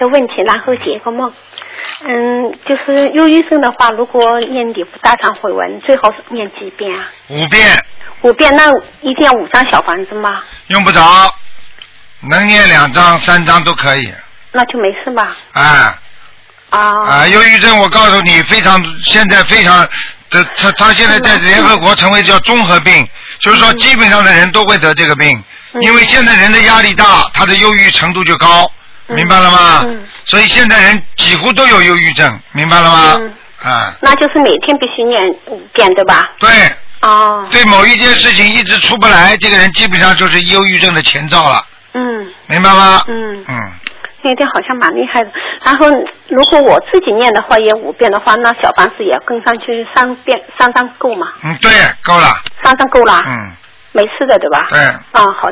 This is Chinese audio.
的问题，然后解个梦。就是忧郁症的话，如果念礼佛大忏悔文，最好是念几遍啊 ？5遍。 5遍，那一定要5张小房子吗？ 用不着，能念2张、3张都可以。 那就没事吧？ 忧郁症，我告诉你，现在非常的，他现在在联合国成为叫综合病，就是说基本上的人都会得这个病，因为现在人的压力大，他的忧郁程度就高，明白了吗？所以现在人几乎都有忧郁症，明白了吗？ 那就是每天必须念5遍，对吧？ 对。对某一件事情一直出不来，这个人基本上就是忧郁症的前兆了。明白吗？ 那天好像蛮厉害的。然后如果我自己念的话，也5遍的话，那小房子也跟上去3张够吗？ 对，够了。 3张够了。没事的，对吧？ 对。 好。